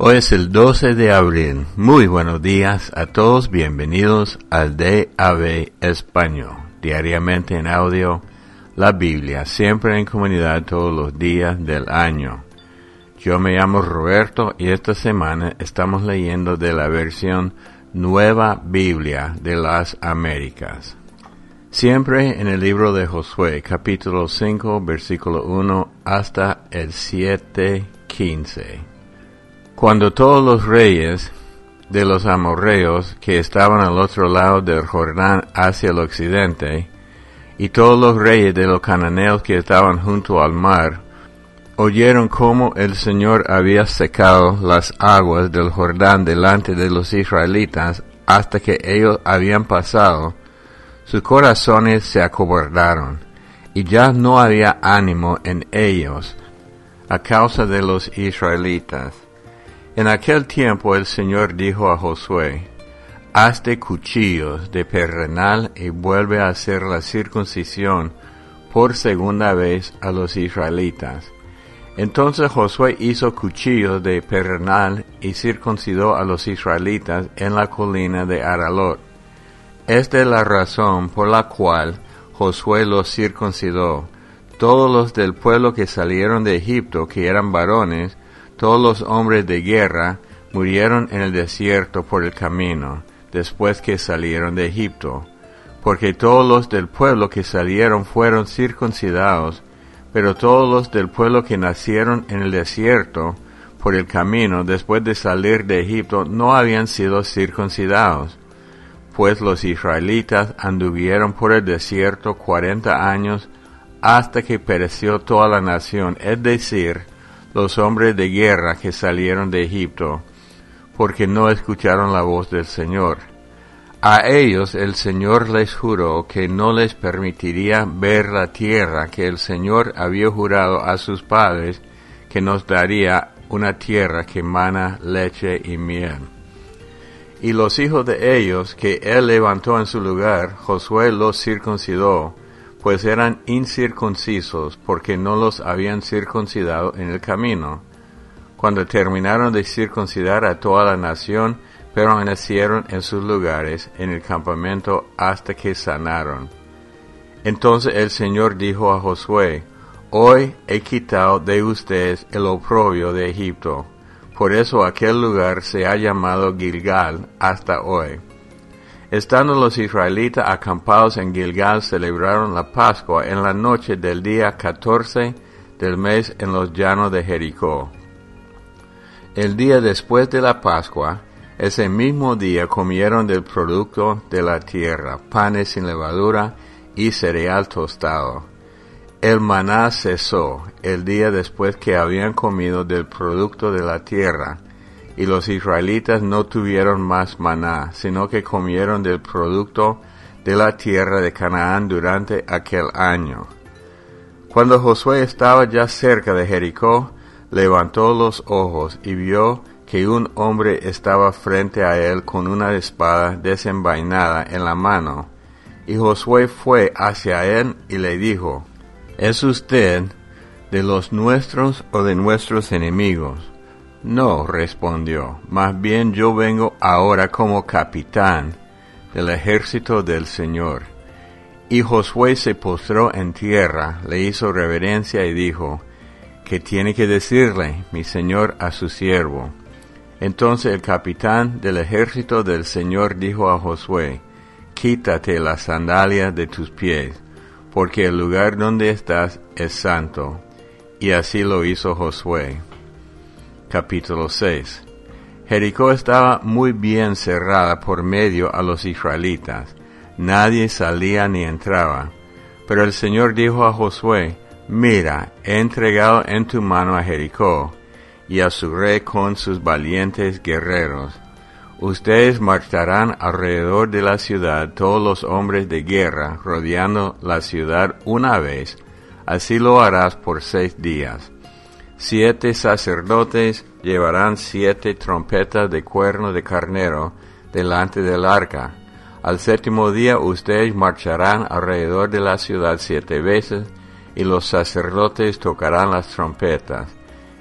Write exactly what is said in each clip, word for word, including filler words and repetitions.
Hoy es el doce de abril. Muy buenos días a todos. Bienvenidos al D A B Español. Diariamente en audio, la Biblia, siempre en comunidad todos los días del año. Yo me llamo Roberto y esta semana estamos leyendo de la versión Nueva Biblia de las Américas. Siempre en el libro de Josué, capítulo cinco, versículo uno hasta el siete quince. Cuando todos los reyes de los amorreos que estaban al otro lado del Jordán hacia el occidente, y todos los reyes de los cananeos que estaban junto al mar, oyeron cómo el Señor había secado las aguas del Jordán delante de los israelitas hasta que ellos habían pasado, sus corazones se acobardaron, y ya no había ánimo en ellos a causa de los israelitas. En aquel tiempo el Señor dijo a Josué: hazte cuchillos de perrenal y vuelve a hacer la circuncisión por segunda vez a los israelitas. Entonces Josué hizo cuchillos de perrenal y circuncidó a los israelitas en la colina de Aralot. Esta es la razón por la cual Josué los circuncidó. Todos los del pueblo que salieron de Egipto, que eran varones, todos los hombres de guerra, murieron en el desierto por el camino, después que salieron de Egipto. Porque todos los del pueblo que salieron fueron circuncidados, pero todos los del pueblo que nacieron en el desierto por el camino, después de salir de Egipto, no habían sido circuncidados. Pues los israelitas anduvieron por el desierto cuarenta años, hasta que pereció toda la nación, es decir, los hombres de guerra que salieron de Egipto, porque no escucharon la voz del Señor. A ellos el Señor les juró que no les permitiría ver la tierra que el Señor había jurado a sus padres, que nos daría una tierra que mana leche y miel. Y los hijos de ellos que él levantó en su lugar, Josué los circuncidó, pues eran incircuncisos, porque no los habían circuncidado en el camino. Cuando terminaron de circuncidar a toda la nación, permanecieron en sus lugares en el campamento hasta que sanaron. Entonces el Señor dijo a Josué: hoy he quitado de ustedes el oprobio de Egipto. Por eso aquel lugar se ha llamado Gilgal hasta hoy. Estando los israelitas acampados en Gilgal, celebraron la Pascua en la noche del día catorce del mes en los llanos de Jericó. El día después de la Pascua, ese mismo día comieron del producto de la tierra, panes sin levadura y cereal tostado. El maná cesó el día después que habían comido del producto de la tierra, y los israelitas no tuvieron más maná, sino que comieron del producto de la tierra de Canaán durante aquel año. Cuando Josué estaba ya cerca de Jericó, levantó los ojos y vio que un hombre estaba frente a él con una espada desenvainada en la mano. Y Josué fue hacia él y le dijo: ¿es usted de los nuestros o de nuestros enemigos? No, respondió, más bien yo vengo ahora como capitán del ejército del Señor. Y Josué se postró en tierra, le hizo reverencia y dijo: ¿qué tiene que decirle mi señor a su siervo? Entonces el capitán del ejército del Señor dijo a Josué: quítate las sandalias de tus pies, porque el lugar donde estás es santo. Y así lo hizo Josué. Capítulo seis. Jericó estaba muy bien cerrada por medio a los israelitas. Nadie salía ni entraba. Pero el Señor dijo a Josué: mira, he entregado en tu mano a Jericó y a su rey con sus valientes guerreros. Ustedes marcharán alrededor de la ciudad todos los hombres de guerra, rodeando la ciudad una vez. Así lo harás por seis días. Siete sacerdotes llevarán siete trompetas de cuerno de carnero delante del arca. Al séptimo día ustedes marcharán alrededor de la ciudad siete veces, y los sacerdotes tocarán las trompetas.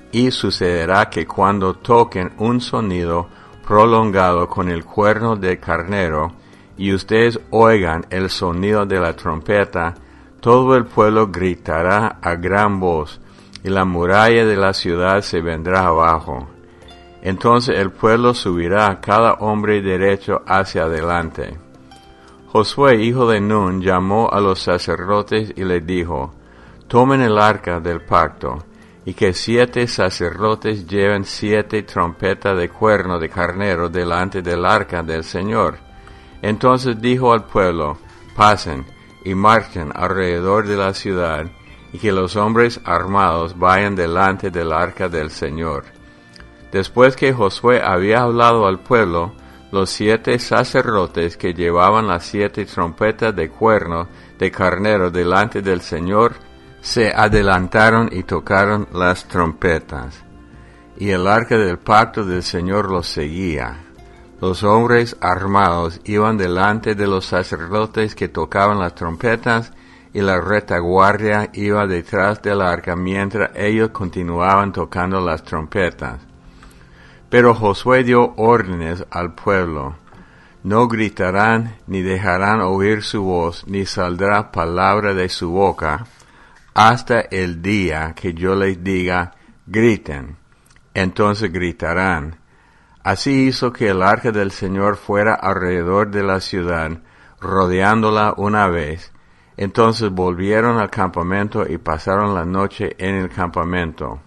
Y sucederá que cuando toquen un sonido prolongado con el cuerno del carnero, y ustedes oigan el sonido de la trompeta, todo el pueblo gritará a gran voz, y la muralla de la ciudad se vendrá abajo. Entonces el pueblo subirá cada hombre derecho hacia adelante. Josué, hijo de Nun, llamó a los sacerdotes y les dijo, tomen el arca del pacto, y que siete sacerdotes lleven siete trompetas de cuerno de carnero delante del arca del Señor. Entonces dijo al pueblo, pasen y marchen alrededor de la ciudad, y que los hombres armados vayan delante del arca del Señor. Después que Josué había hablado al pueblo, los siete sacerdotes que llevaban las siete trompetas de cuerno de carnero delante del Señor, se adelantaron y tocaron las trompetas. Y el arca del pacto del Señor los seguía. Los hombres armados iban delante de los sacerdotes que tocaban las trompetas, y la retaguardia iba detrás del arca mientras ellos continuaban tocando las trompetas. Pero Josué dio órdenes al pueblo: no gritarán, ni dejarán oír su voz, ni saldrá palabra de su boca, hasta el día que yo les diga, griten. Entonces gritarán. Así hizo que el arca del Señor fuera alrededor de la ciudad, rodeándola una vez. Entonces volvieron al campamento y pasaron la noche en el campamento.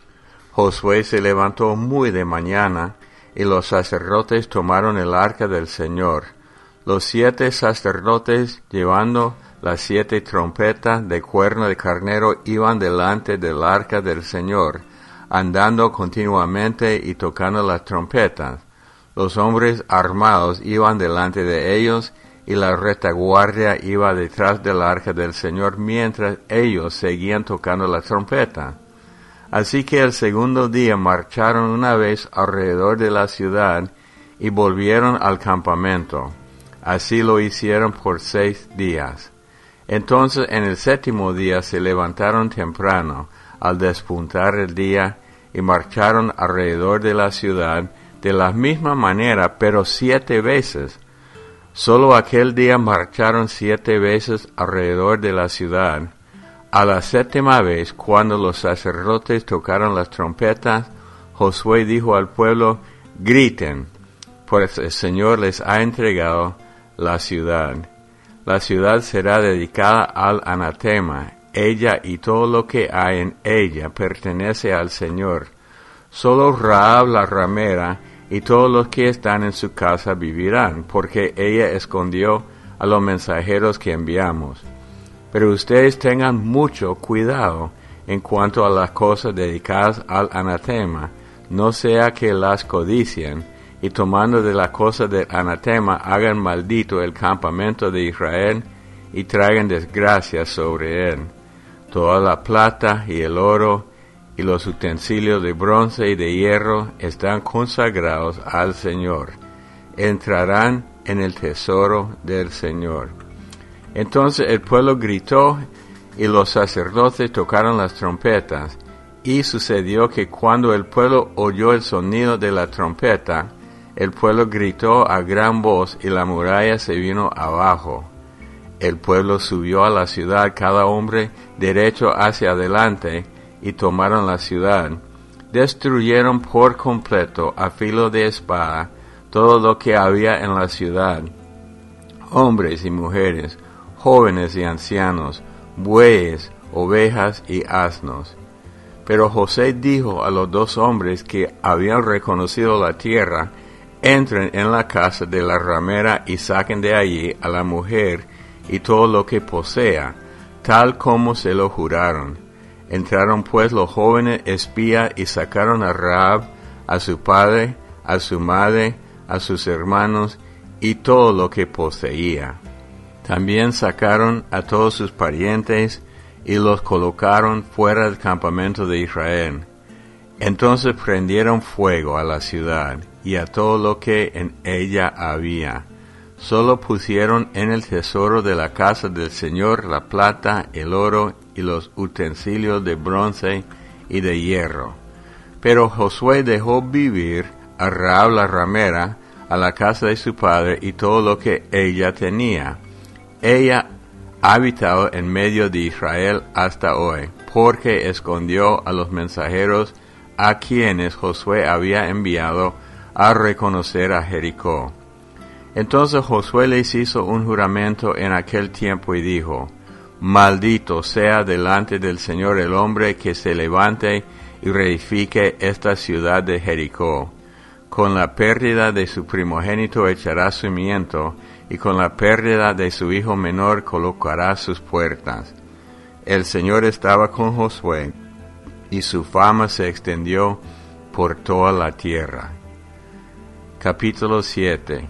Josué se levantó muy de mañana, y los sacerdotes tomaron el arca del Señor. Los siete sacerdotes, llevando las siete trompetas de cuerno de carnero, iban delante del arca del Señor, andando continuamente y tocando las trompetas. Los hombres armados iban delante de ellos, y la retaguardia iba detrás del arca del Señor, mientras ellos seguían tocando la trompeta. Así que el segundo día marcharon una vez alrededor de la ciudad, y volvieron al campamento. Así lo hicieron por seis días. Entonces en el séptimo día se levantaron temprano, al despuntar el día, y marcharon alrededor de la ciudad de la misma manera, pero siete veces. Solo aquel día marcharon siete veces alrededor de la ciudad. A la séptima vez, cuando los sacerdotes tocaron las trompetas, Josué dijo al pueblo, griten, pues el Señor les ha entregado la ciudad. La ciudad será dedicada al anatema. Ella y todo lo que hay en ella pertenece al Señor. Solo Rahab la ramera y todos los que están en su casa vivirán, porque ella escondió a los mensajeros que enviamos. Pero ustedes tengan mucho cuidado en cuanto a las cosas dedicadas al anatema, no sea que las codicien, y tomando de la cosa del anatema hagan maldito el campamento de Israel, y traigan desgracia sobre él. Toda la plata y el oro, y los utensilios de bronce y de hierro están consagrados al Señor. Entrarán en el tesoro del Señor. Entonces el pueblo gritó, y los sacerdotes tocaron las trompetas. Y sucedió que cuando el pueblo oyó el sonido de la trompeta, el pueblo gritó a gran voz, y la muralla se vino abajo. El pueblo subió a la ciudad, cada hombre derecho hacia adelante, y tomaron la ciudad. Destruyeron por completo a filo de espada todo lo que había en la ciudad, hombres y mujeres, jóvenes y ancianos, bueyes, ovejas y asnos. Pero José dijo a los dos hombres que habían reconocido la tierra, entren en la casa de la ramera y saquen de allí a la mujer y todo lo que posea, tal como se lo juraron. Entraron pues los jóvenes espías y sacaron a Rahab, a su padre, a su madre, a sus hermanos y todo lo que poseía. También sacaron a todos sus parientes y los colocaron fuera del campamento de Israel. Entonces prendieron fuego a la ciudad y a todo lo que en ella había. Solo pusieron en el tesoro de la casa del Señor la plata, el oro y los utensilios de bronce y de hierro. Pero Josué dejó vivir a Rahab la ramera a la casa de su padre y todo lo que ella tenía. Ella ha habitado en medio de Israel hasta hoy, porque escondió a los mensajeros a quienes Josué había enviado a reconocer a Jericó. Entonces Josué les hizo un juramento en aquel tiempo y dijo: Maldito sea delante del Señor el hombre que se levante y reedifique esta ciudad de Jericó. Con la pérdida de su primogénito echará cimiento, y con la pérdida de su hijo menor colocará sus puertas. El Señor estaba con Josué, y su fama se extendió por toda la tierra. Capítulo siete.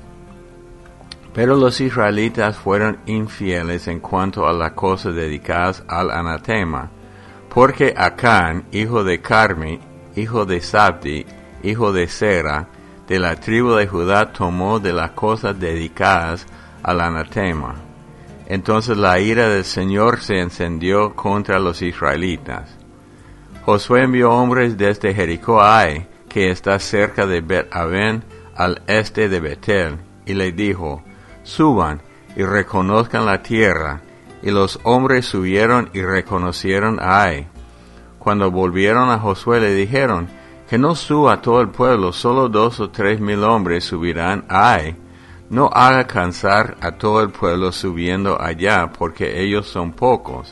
Pero los israelitas fueron infieles en cuanto a las cosas dedicadas al anatema, porque Acán, hijo de Carmi, hijo de Sabdi, hijo de Sera, de la tribu de Judá, tomó de las cosas dedicadas al anatema. Entonces la ira del Señor se encendió contra los israelitas. Josué envió hombres desde Jericó a Ai, que está cerca de Bet-Aven, al este de Betel, y le dijo: Suban y reconozcan la tierra. Y los hombres subieron y reconocieron a Ai. Cuando volvieron a Josué le dijeron: Que no suba todo el pueblo, solo dos o tres mil hombres subirán a Ai. No haga cansar a todo el pueblo subiendo allá, porque ellos son pocos.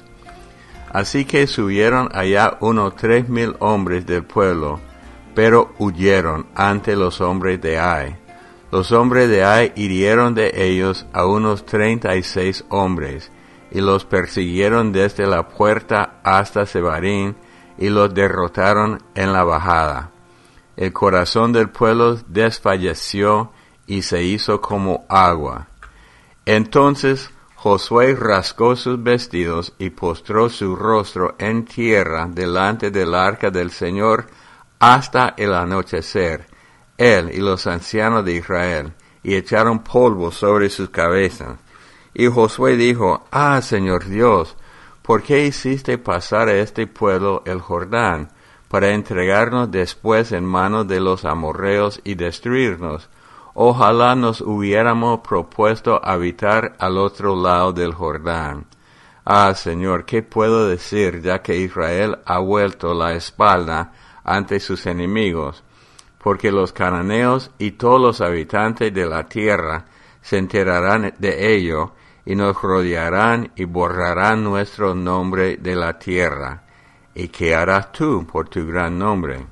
Así que subieron allá unos tres mil hombres del pueblo, pero huyeron ante los hombres de Ai. Los hombres de Ai hirieron de ellos a unos treinta y seis hombres, y los persiguieron desde la puerta hasta Sebarín, y los derrotaron en la bajada. El corazón del pueblo desfalleció y se hizo como agua. Entonces Josué rasgó sus vestidos y postró su rostro en tierra delante del arca del Señor hasta el anochecer, él y los ancianos de Israel, y echaron polvo sobre sus cabezas. Y Josué dijo: Ah, Señor Dios, ¿por qué hiciste pasar a este pueblo el Jordán, para entregarnos después en manos de los amorreos y destruirnos? Ojalá nos hubiéramos propuesto habitar al otro lado del Jordán. Ah, Señor, ¿qué puedo decir, ya que Israel ha vuelto la espalda ante sus enemigos? Porque los cananeos y todos los habitantes de la tierra se enterarán de ello, y nos rodearán y borrarán nuestro nombre de la tierra. ¿Y qué harás tú por tu gran nombre?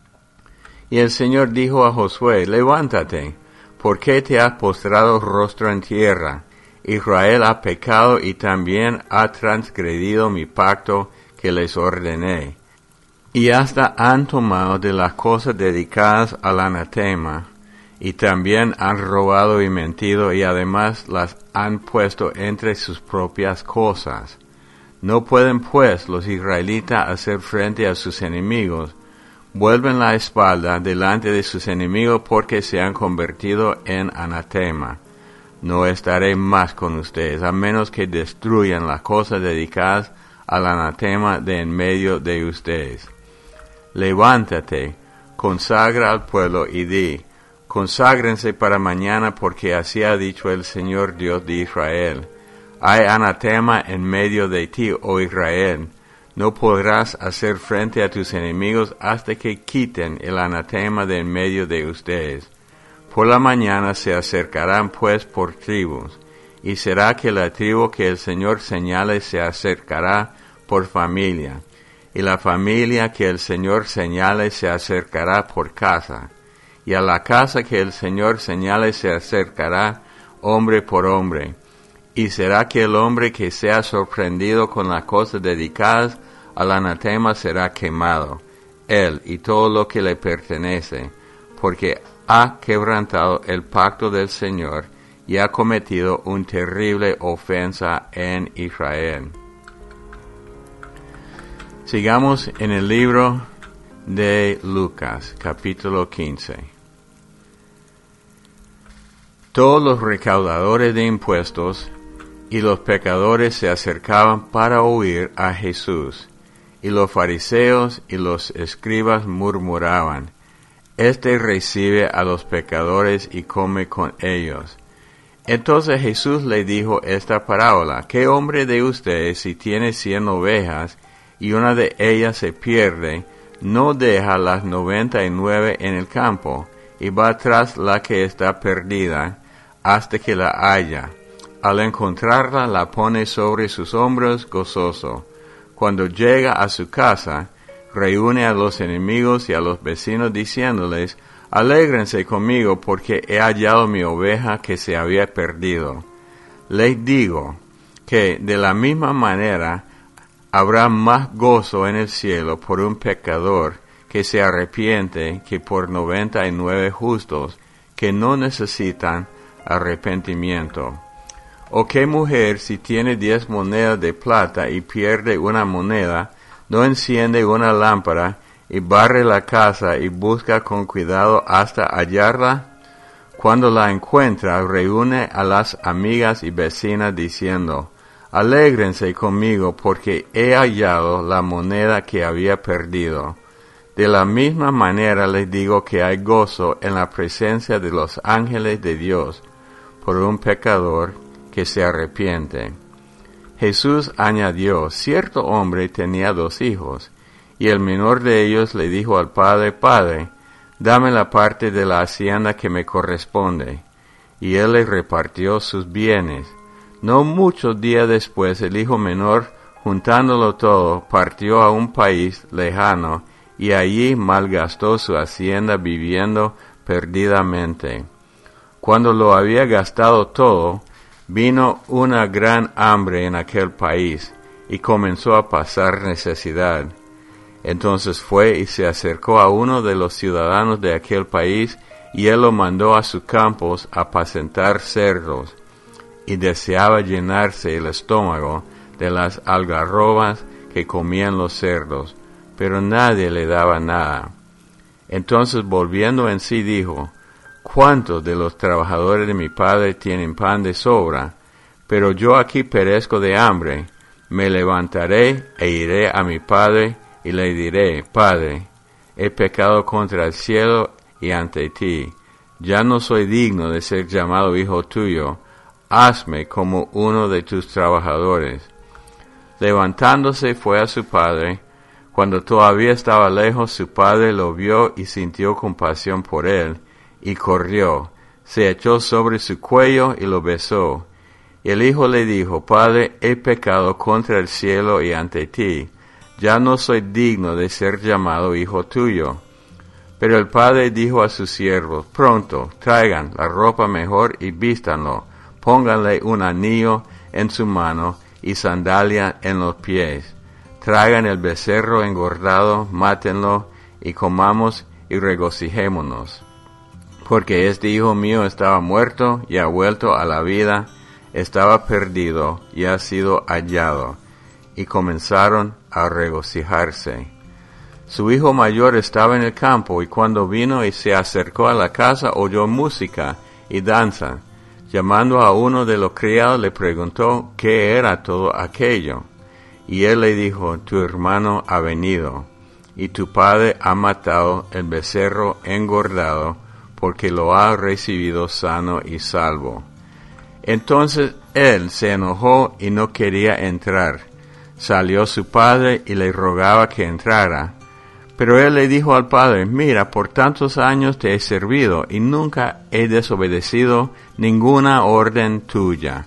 Y el Señor dijo a Josué: Levántate, ¿por qué te has postrado rostro en tierra? Israel ha pecado y también ha transgredido mi pacto que les ordené. Y hasta han tomado de las cosas dedicadas al anatema, y también han robado y mentido, y además las han puesto entre sus propias cosas. No pueden pues los israelitas hacer frente a sus enemigos. Vuelven la espalda delante de sus enemigos porque se han convertido en anatema. No estaré más con ustedes, a menos que destruyan las cosas dedicadas al anatema de en medio de ustedes. Levántate, consagra al pueblo y di: Conságrense para mañana, porque así ha dicho el Señor Dios de Israel. Hay anatema en medio de ti, oh Israel. No podrás hacer frente a tus enemigos hasta que quiten el anatema de en medio de ustedes. Por la mañana se acercarán pues por tribus, y será que la tribu que el Señor señale se acercará por familia, y la familia que el Señor señale se acercará por casa, y a la casa que el Señor señale se acercará hombre por hombre. Y será que el hombre que sea sorprendido con las cosas dedicadas al anatema será quemado, él y todo lo que le pertenece, porque ha quebrantado el pacto del Señor y ha cometido una terrible ofensa en Israel. Sigamos en el libro de Lucas, capítulo quince. Todos los recaudadores de impuestos y los pecadores se acercaban para oír a Jesús, Y los fariseos y los escribas murmuraban: Este recibe a los pecadores y come con ellos. Entonces Jesús le dijo esta parábola: ¿Qué hombre de ustedes, si tiene cien ovejas, y una de ellas se pierde, no deja las noventa y nueve en el campo, y va tras la que está perdida, hasta que la haya? Al encontrarla, la pone sobre sus hombros gozoso. Cuando llega a su casa, reúne a los enemigos y a los vecinos diciéndoles: Alégrense conmigo porque he hallado mi oveja que se había perdido. Les digo que de la misma manera habrá más gozo en el cielo por un pecador que se arrepiente que por noventa y nueve justos que no necesitan arrepentimiento. ¿O qué mujer, si tiene diez monedas de plata y pierde una moneda, no enciende una lámpara y barre la casa y busca con cuidado hasta hallarla? Cuando la encuentra, reúne a las amigas y vecinas diciendo: Alégrense conmigo porque he hallado la moneda que había perdido. De la misma manera les digo que hay gozo en la presencia de los ángeles de Dios por un pecador que se arrepiente. Jesús añadió: Cierto hombre tenía dos hijos, y el menor de ellos le dijo al padre: Padre, dame la parte de la hacienda que me corresponde. Y él le repartió sus bienes. No muchos días después, el hijo menor, juntándolo todo, partió a un país lejano, y allí malgastó su hacienda viviendo perdidamente. Cuando lo había gastado todo, vino una gran hambre en aquel país, y comenzó a pasar necesidad. Entonces fue y se acercó a uno de los ciudadanos de aquel país, y él lo mandó a sus campos a apacentar cerdos, y deseaba llenarse el estómago de las algarrobas que comían los cerdos, pero nadie le daba nada. Entonces, volviendo en sí, dijo: ¿Cuántos de los trabajadores de mi padre tienen pan de sobra? Pero yo aquí perezco de hambre. Me levantaré e iré a mi padre, y le diré: Padre, he pecado contra el cielo y ante ti. Ya no soy digno de ser llamado hijo tuyo. Hazme como uno de tus trabajadores. Levantándose fue a su padre. Cuando todavía estaba lejos, su padre lo vio y sintió compasión por él, y corrió, se echó sobre su cuello y lo besó. Y el hijo le dijo: Padre, he pecado contra el cielo y ante ti. Ya no soy digno de ser llamado hijo tuyo. Pero el padre dijo a sus siervos: Pronto, traigan la ropa mejor y vístanlo. Pónganle un anillo en su mano y sandalia en los pies. Traigan el becerro engordado, mátenlo, y comamos y regocijémonos. Porque este hijo mío estaba muerto y ha vuelto a la vida, estaba perdido y ha sido hallado. Y comenzaron a regocijarse. Su hijo mayor estaba en el campo, y cuando vino y se acercó a la casa, oyó música y danza. Llamando a uno de los criados, le preguntó qué era todo aquello. Y él le dijo: Tu hermano ha venido, y tu padre ha matado el becerro engordado, porque lo ha recibido sano y salvo. Entonces él se enojó y no quería entrar. Salió su padre y le rogaba que entrara. Pero él le dijo al padre: Mira, por tantos años te he servido, y nunca he desobedecido ninguna orden tuya.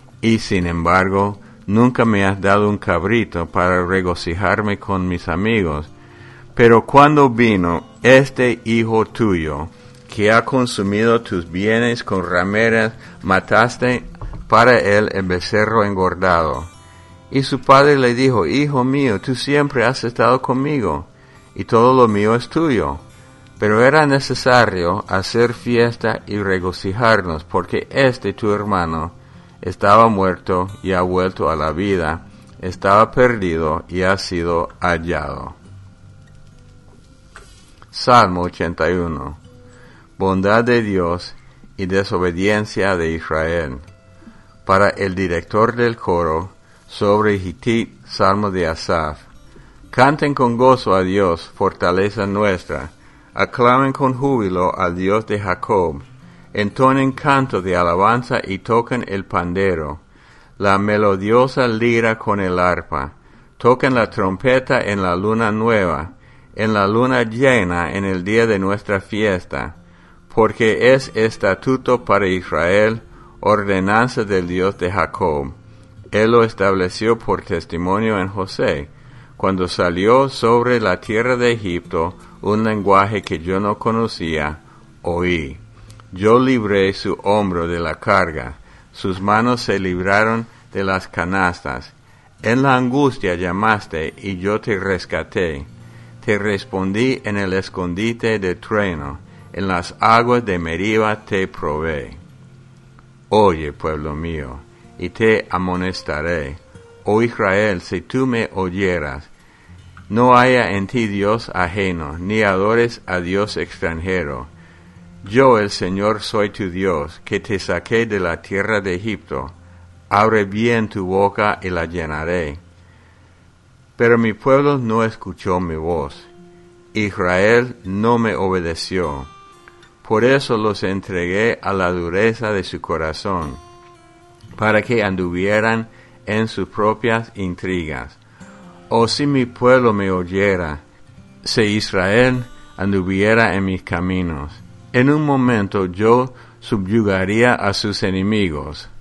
Y sin embargo, nunca me has dado un cabrito para regocijarme con mis amigos. Pero cuando vino este hijo tuyo, que ha consumido tus bienes con rameras, mataste para él el becerro engordado. Y su padre le dijo: Hijo mío, tú siempre has estado conmigo, y todo lo mío es tuyo. Pero era necesario hacer fiesta y regocijarnos, porque este tu hermano estaba muerto y ha vuelto a la vida, estaba perdido y ha sido hallado. Salmo ochenta y uno. Bondad de Dios y desobediencia de Israel. Para el director del coro, sobre Gitit, Salmo de Asaf. Canten con gozo a Dios, fortaleza nuestra. Aclamen con júbilo al Dios de Jacob. Entonen canto de alabanza y toquen el pandero, la melodiosa lira con el arpa. Toquen la trompeta en la luna nueva, en la luna llena en el día de nuestra fiesta, porque es estatuto para Israel, ordenanza del Dios de Jacob. Él lo estableció por testimonio en José, cuando salió sobre la tierra de Egipto un lenguaje que yo no conocía, oí. Yo libré su hombro de la carga, sus manos se libraron de las canastas. En la angustia llamaste y yo te rescaté. Te respondí en el escondite de trueno, en las aguas de Meriba te probé. Oye, pueblo mío, y te amonestaré. Oh Israel, si tú me oyeras, no haya en ti Dios ajeno, ni adores a Dios extranjero. Yo, el Señor, soy tu Dios, que te saqué de la tierra de Egipto. Abre bien tu boca y la llenaré. Pero mi pueblo no escuchó mi voz. Israel no me obedeció. Por eso los entregué a la dureza de su corazón, para que anduvieran en sus propias intrigas. Oh, si mi pueblo me oyera, si Israel anduviera en mis caminos, en un momento yo subyugaría a sus enemigos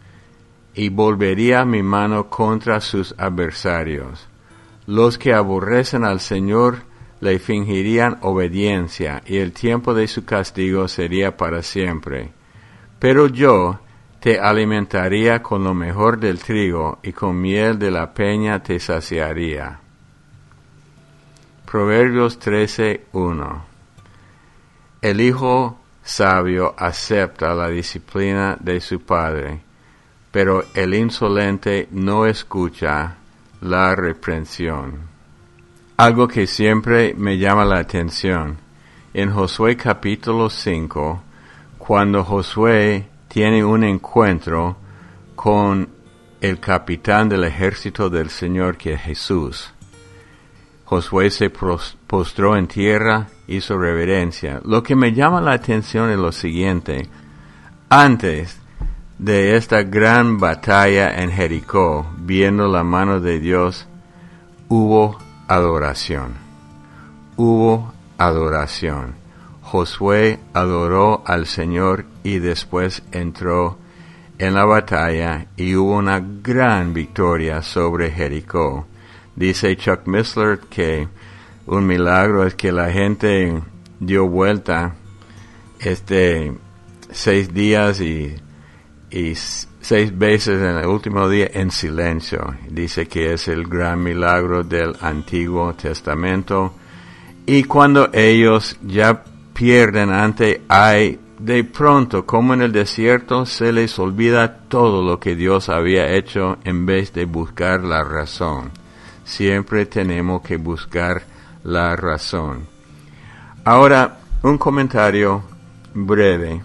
y volvería mi mano contra sus adversarios. Los que aborrecen al Señor le fingirían obediencia, y el tiempo de su castigo sería para siempre. Pero yo te alimentaría con lo mejor del trigo, y con miel de la peña te saciaría. Proverbios trece, uno. El hijo sabio acepta la disciplina de su padre, pero el insolente no escucha la reprensión. Algo que siempre me llama la atención, en Josué capítulo cinco, cuando Josué tiene un encuentro con el capitán del ejército del Señor, que es Jesús. Josué se postró en tierra, hizo reverencia. Lo que me llama la atención es lo siguiente: antes de esta gran batalla en Jericó, viendo la mano de Dios, hubo adoración. Hubo adoración. Josué adoró al Señor y después entró en la batalla y hubo una gran victoria sobre Jericó. Dice Chuck Missler que un milagro es que la gente dio vuelta este seis días y, y seis veces en el último día en silencio. Dice que es el gran milagro del Antiguo Testamento. Y cuando ellos ya pierden ante Ai, de pronto, como en el desierto, se les olvida todo lo que Dios había hecho en vez de buscar la razón. Siempre tenemos que buscar la razón. Ahora, un comentario breve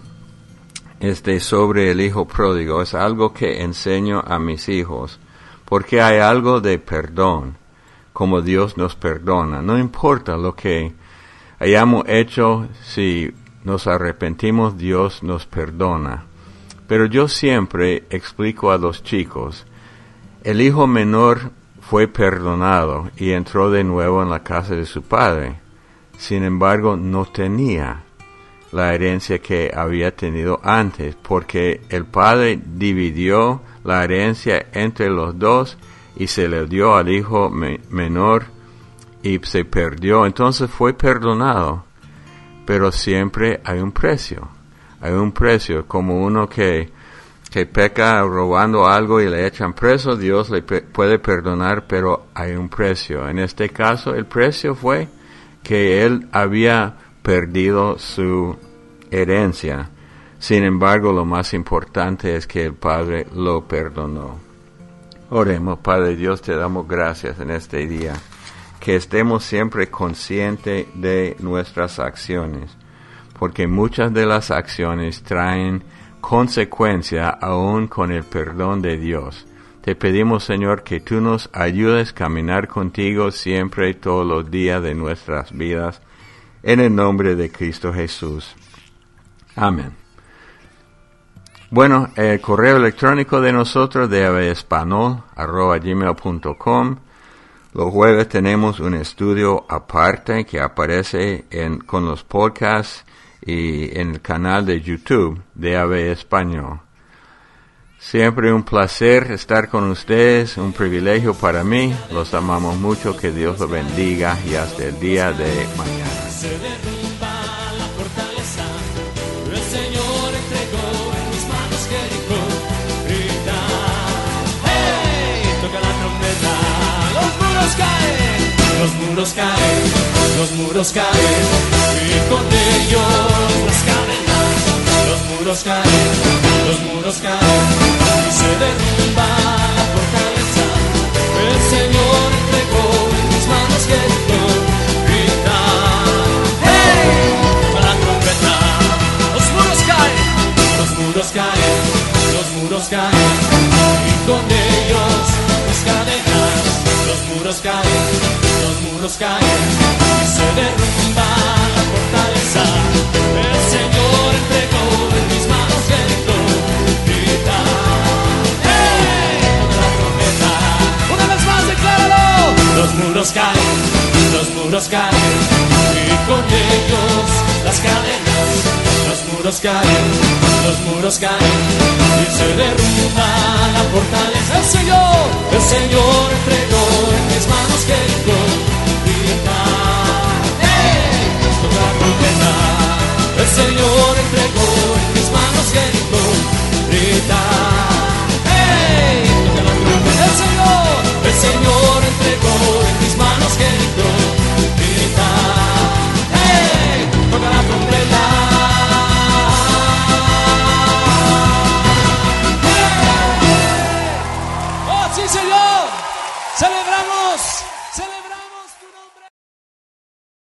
este, sobre el hijo pródigo. Es algo que enseño a mis hijos, porque hay algo de perdón, como Dios nos perdona. No importa lo que hayamos hecho, si nos arrepentimos, Dios nos perdona. Pero yo siempre explico a los chicos, el hijo menor fue perdonado y entró de nuevo en la casa de su padre. Sin embargo, no tenía la herencia que había tenido antes, porque el padre dividió la herencia entre los dos y se le dio al hijo me- menor y se perdió. Entonces fue perdonado, pero siempre hay un precio. Hay un precio, como uno que, que peca robando algo y le echan preso, Dios le pe- puede perdonar, pero hay un precio. En este caso, el precio fue que él había perdido su herencia. Sin embargo, lo más importante es que el Padre lo perdonó. Oremos. Padre Dios, te damos gracias en este día, que estemos siempre conscientes de nuestras acciones, porque muchas de las acciones traen consecuencia aún con el perdón de Dios. Te pedimos, Señor, que tú nos ayudes a caminar contigo siempre y todos los días de nuestras vidas, en el nombre de Cristo Jesús. Amén. Bueno, el correo electrónico de nosotros de español arroba gmail punto com. Los jueves tenemos un estudio aparte que aparece en, con los podcasts y en el canal de YouTube de A V Español. Siempre un placer estar con ustedes, un privilegio para mí. Los amamos mucho, que Dios los bendiga y hasta el día de mañana. Se derrumba la fortaleza, el Señor entregó en mis manos Jericó. Grita, hey, toca la trompeta, los muros caen, los muros caen, los muros caen, y con ellos las cadenas. Los muros caen, los muros caen, y se derrumba la fortaleza, el Señor entregó en mis manos Jericó. Grita, hey, con la trompeta, los muros caen, los muros caen, los muros caen, y con ellos las cadenas. Los muros caen, los muros caen, y se derrumba la fortaleza, el Señor entregó en mis manos Jericó. Grita, hey, con la trompeta, una vez más decláralo. Los muros caen, los muros caen, y con ellos las cadenas. Los muros caen, los muros caen, y se derrumba la fortaleza. El Señor, el Señor entregó en mis manos Jericó. Grita, hey, toca la trompeta. El Señor entregó en mis manos Jericó. Grita, hey, toca la trompeta. El Señor, el Señor entregó en mis manos Jericó. Grita, hey, toca la trompeta. ¡Oh, sí, Señor! ¡Celebramos